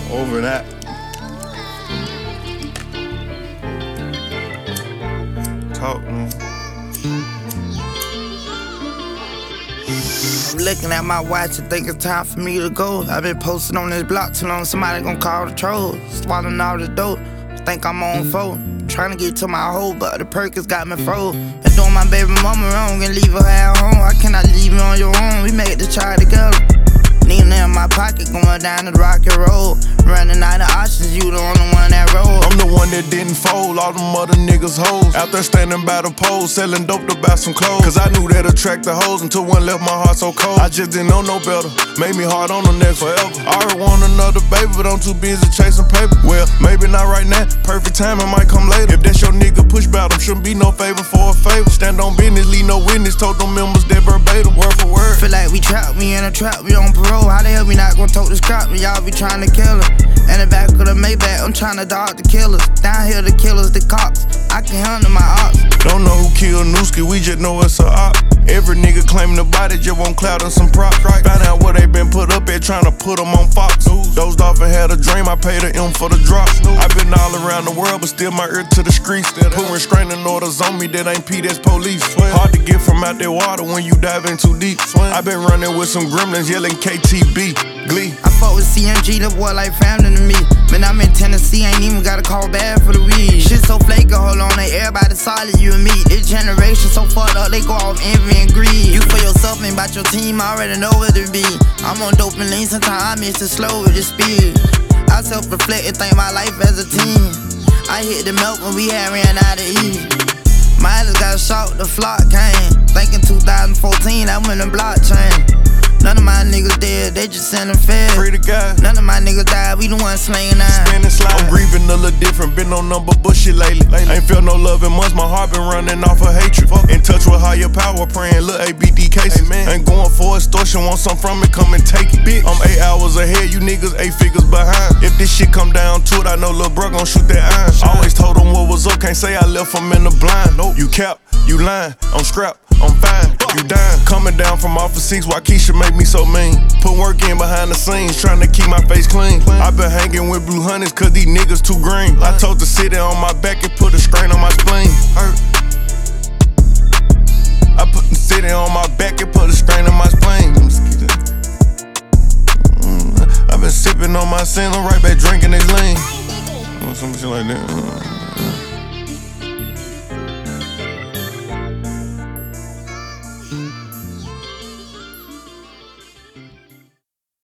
Over that. Talk, man. I'm looking at my watch and think it's time for me to go. I've been posting on this block too long, somebody gon' call the trolls. Swallowing all the dope, think I'm on phone. Trying to get to my hole, but the Perkins got me froze. And doing my baby mama wrong and leave her at home. I cannot leave you on your own, we made the child together. Nina in my pocket, going down the rocky road. Running out of options, you the only one that roll. I'm the one that didn't fold, all them other niggas hoes. Out there standing by the pole, selling dope to buy some clothes. Cause I knew that attract the hoes until one left my heart so cold. I just didn't know no better, made me hard on the next forever. I already want another baby, but I'm too busy chasing paper. Well, maybe not right now, perfect timing might come later. If that's your nigga, push bout him, shouldn't be no favor for a favor. Stand on business, leave no witness, told them members that verbatim, word for word. Feel like we trapped, we in a trap, we on parole. How the hell we not gon' tote this crap when y'all be trying to kill her? In the back of the Maybach, I'm trying to dodge the killers. Down here the killers, the cops, I can handle my ops. Don't know who killed Nooski, we just know it's a op. Every nigga claiming the body just want clout and some props. Find out where they been put up at, trying to put them on Fox. Dozed off and had a dream, I paid a M for the drop. I been all around the world, but still my ear to the streets. Put restraining orders on me that ain't P, that's police. Hard to get from out that water when you dive in too deep. I been running with some gremlins yelling KTB, Glee. I fuck with CMG, the boy like family to me. Man, I'm in Tennessee, ain't even gotta call bad for the weed. Shit so flaky, hold on, ain't everybody solid, you and me. This generation so fucked up, they go off envy and greed. You for yourself, ain't about your team, I already know what it be. I'm on dope and lean, sometimes I miss it slow with the speed. I self-reflect and think my life as a team. I hit the milk when we had ran out of E. Miles got shot, the flock came. Thinking 2014, I went in blockchain. None of my niggas dead, they just sending feds. Free the guy. None of my niggas died, we the ones slaying nine. Spinning slide. I'm grieving a little different, been on number bullshit lately. Ain't felt no love in months, my heart been running off of hatred. In touch with higher power, praying little ABD cases. Ain't going for extortion, want something from it, come and take it. Bitch. I'm 8 hours ahead, you niggas 8 figures behind. If this shit come down to it, I know lil' bro gon' shoot that iron. Always told them what was up, can't say I left them in the blind. Nope. You cap, you lying, I'm scrapped, I'm fine. You dying, coming down from off of 6, why Keisha make me so mean? Put work in behind the scenes, trying to keep my face clean. I been hanging with blue hunters, cause these niggas too green. I told the city on my back and put a strain on my spleen. I put the city on my back and put a strain on my spleen. I been sipping on my sin, I'm right back drinking this lean. Some shit like that.